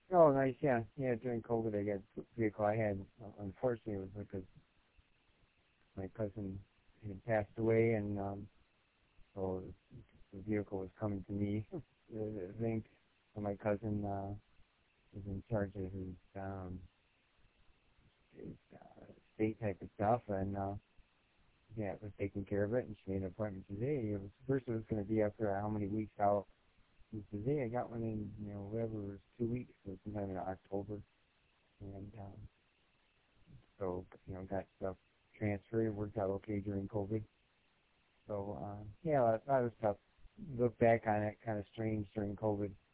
Oh, nice. Yeah, yeah. During COVID, I got a vehicle. I had, unfortunately, it was because my cousin had passed away, and so the vehicle was coming to me. I think so my cousin was in charge of his state type of stuff, and yeah, was taking care of it. And she made an appointment today. It was first it was going to be after how many weeks out. And today I got one in, whatever it was 2 weeks, so sometime in October, and so got stuff transferred. It worked out okay during COVID. So yeah, that was tough. Look back on it, kind of strange during COVID.